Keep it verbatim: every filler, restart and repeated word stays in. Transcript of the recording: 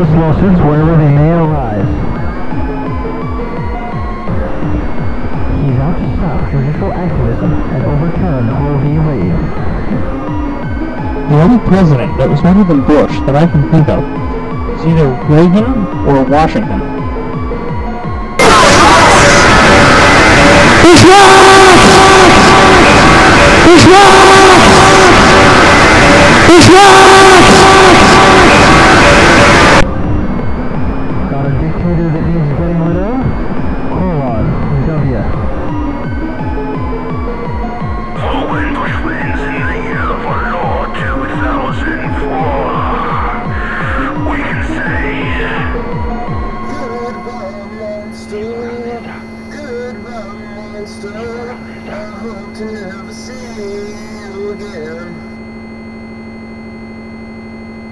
frivolous lawsuits wherever they may arise. He's out to stop judicial activism and overturn Roe v. Wade. The only president that was better than Bush that I can think of is either Reagan or Washington. He's lost! He's lost! He's lost! Got a dictator that needs getting rid of? Hold on, W. Oh, when Bush wins in the year of our Lord two thousand four, we can say, Goodbye, monster. Goodbye, monster. I hope to